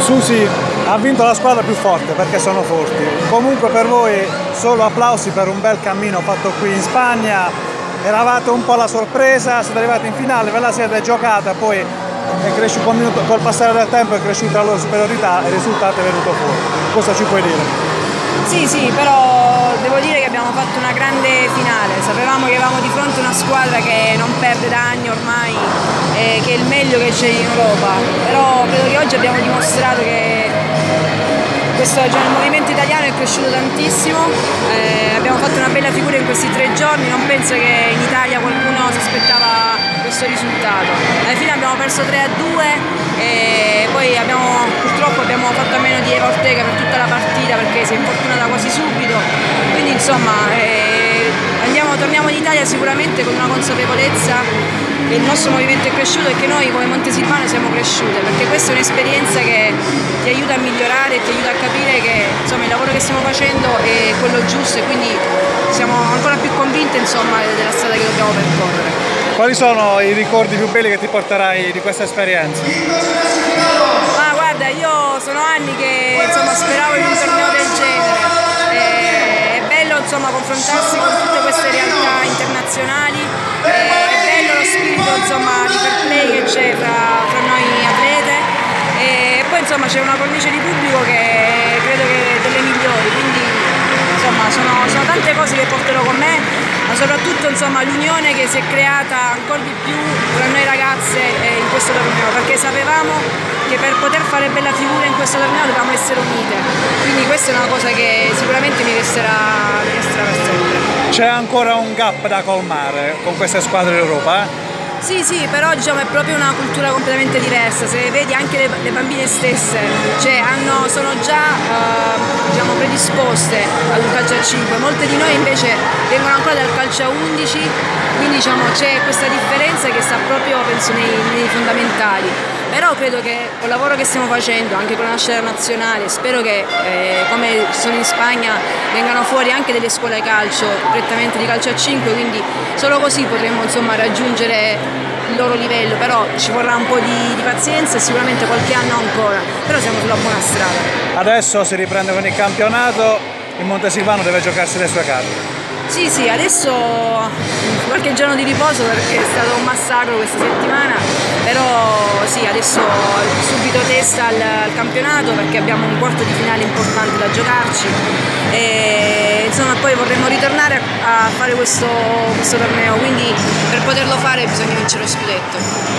Susi, ha vinto la squadra più forte perché sono forti. Comunque per voi solo applausi per un bel cammino fatto qui in Spagna. Eravate un po' la sorpresa, siete arrivati in finale, ve la siete giocata, poi è cresciuto col passare del tempo, è cresciuta la loro superiorità e il risultato è venuto fuori. Cosa ci puoi dire? Sì, però devo dire che abbiamo fatto una grande finale, sapevamo che avevamo di fronte una squadra che non perde da anni ormai, che è il meglio che c'è in Europa, però credo che oggi abbiamo dimostrato che il movimento italiano è cresciuto tantissimo, abbiamo fatto una bella figura in questi 3 giorni, non penso che in Italia qualcuno si aspettava questo risultato. Alla fine abbiamo perso 3-2 e poi purtroppo abbiamo fatto a meno di Eva Ortega per tutta la partita perché si è infortunata quasi subito, quindi insomma torniamo in Italia sicuramente con una consapevolezza che il nostro movimento è cresciuto e che noi come Montesilvano siamo cresciute, perché questa è un'esperienza che ti aiuta a migliorare e ti aiuta a capire che insomma, il lavoro che stiamo facendo è quello giusto e quindi siamo ancora più convinte insomma, della strada che dobbiamo percorrere. Quali sono i ricordi più belli che ti porterai di questa esperienza? Ma guarda, io sono anni che insomma, speravo in un torneo del genere. È bello insomma, confrontarsi con tutte queste realtà internazionali, è bello lo spirito insomma, di fair play che c'è fra noi atlete e poi insomma, c'è una cornice di pubblico che credo che è delle migliori, quindi insomma, sono tante cose che porterò con me, ma soprattutto insomma, l'unione che si è creata ancora di più tra noi ragazze in questo torneo, perché sapevamo che per poter fare bella figura in questo torneo dovevamo essere unite, quindi questa è una cosa che sicuramente mi resterà per sempre. C'è ancora un gap da colmare con queste squadre d'Europa? Sì, però diciamo, è proprio una cultura completamente diversa, se vedi anche le bambine stesse, cioè sono già diciamo, predisposte al calcio a 5, molte di noi invece vengono ancora dal calcio a 11, quindi diciamo, c'è questa differenza che sta proprio penso nei fondamentali, però credo che col lavoro che stiamo facendo anche con la nascita nazionale, spero che come sono in Spagna vengano fuori anche delle scuole calcio prettamente di calcio a 5, quindi solo così potremo insomma, raggiungere il loro livello, però ci vorrà un po' di pazienza e sicuramente qualche anno ancora, però siamo sulla buona strada. Adesso si riprende con il campionato, il Montesilvano deve giocarsi le sue carte. Sì, adesso qualche giorno di riposo perché è stato un massacro questa settimana, però sì, adesso subito testa al campionato perché abbiamo un quarto di finale importante da giocarci e insomma poi vorremmo ritornare a fare questo torneo, quindi per poterlo fare bisogna vincere lo scudetto.